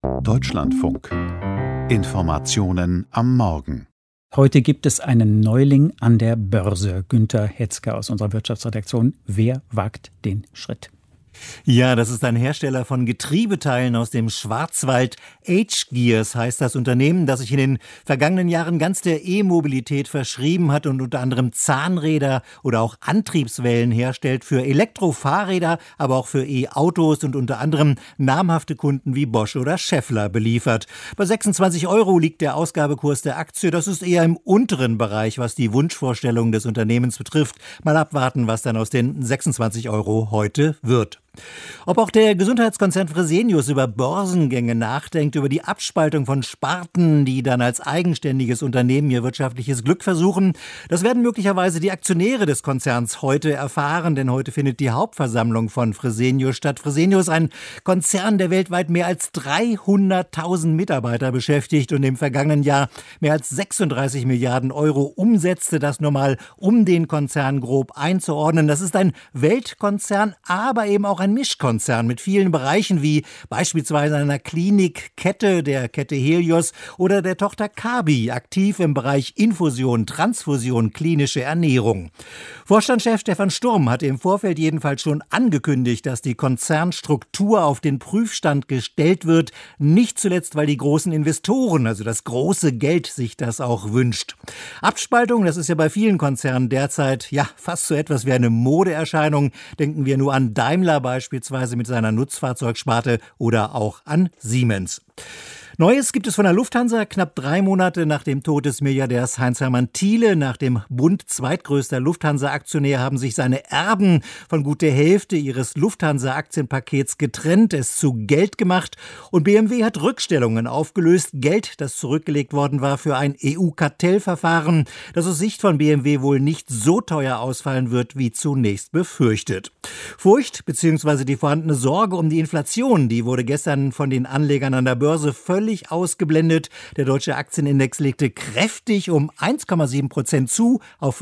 Deutschlandfunk. Informationen am Morgen. Heute gibt es einen Neuling an der Börse. Günter Hetzke aus unserer Wirtschaftsredaktion. Wer wagt den Schritt? Ja, das ist ein Hersteller von Getriebeteilen aus dem Schwarzwald. H-Gears heißt das Unternehmen, das sich in den vergangenen Jahren ganz der E-Mobilität verschrieben hat und unter anderem Zahnräder oder auch Antriebswellen herstellt für Elektrofahrräder, aber auch für E-Autos und unter anderem namhafte Kunden wie Bosch oder Schaeffler beliefert. Bei 26 € liegt der Ausgabekurs der Aktie. Das ist eher im unteren Bereich, was die Wunschvorstellung des Unternehmens betrifft. Mal abwarten, was dann aus den 26 € heute wird. Ob auch der Gesundheitskonzern Fresenius über Börsengänge nachdenkt, über die Abspaltung von Sparten, die dann als eigenständiges Unternehmen ihr wirtschaftliches Glück versuchen, das werden möglicherweise die Aktionäre des Konzerns heute erfahren, denn heute findet die Hauptversammlung von Fresenius statt. Fresenius, ein Konzern, der weltweit mehr als 300.000 Mitarbeiter beschäftigt und im vergangenen Jahr mehr als 36 Milliarden € umsetzte, das nur mal, um den Konzern grob einzuordnen. Das ist ein Weltkonzern, aber eben auch ein Mischkonzern mit vielen Bereichen wie beispielsweise einer Klinikkette, der Kette Helios oder der Tochter Kabi, aktiv im Bereich Infusion, Transfusion, klinische Ernährung. Vorstandschef Stefan Sturm hatte im Vorfeld jedenfalls schon angekündigt, dass die Konzernstruktur auf den Prüfstand gestellt wird, nicht zuletzt, weil die großen Investoren, also das große Geld, sich das auch wünscht. Abspaltung, das ist ja bei vielen Konzernen derzeit fast so etwas wie eine Modeerscheinung. Denken wir nur an Daimler beispielsweise mit seiner Nutzfahrzeugsparte oder auch an Siemens. Neues gibt es von der Lufthansa. Knapp 3 Monate nach dem Tod des Milliardärs Heinz-Hermann Thiele, nach dem Bund zweitgrößter Lufthansa-Aktionär, haben sich seine Erben von gut der Hälfte ihres Lufthansa-Aktienpakets getrennt, es zu Geld gemacht und BMW hat Rückstellungen aufgelöst. Geld, das zurückgelegt worden war für ein EU-Kartellverfahren, das aus Sicht von BMW wohl nicht so teuer ausfallen wird, wie zunächst befürchtet. Furcht bzw. die vorhandene Sorge um die Inflation, die wurde gestern von den Anlegern an der Börse völlig ausgeblendet. Der deutsche Aktienindex legte kräftig um 1,7% zu auf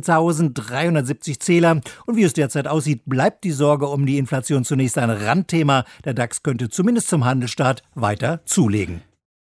15.370 Zähler. Und wie es derzeit aussieht, bleibt die Sorge um die Inflation zunächst ein Randthema. Der DAX könnte zumindest zum Handelsstart weiter zulegen.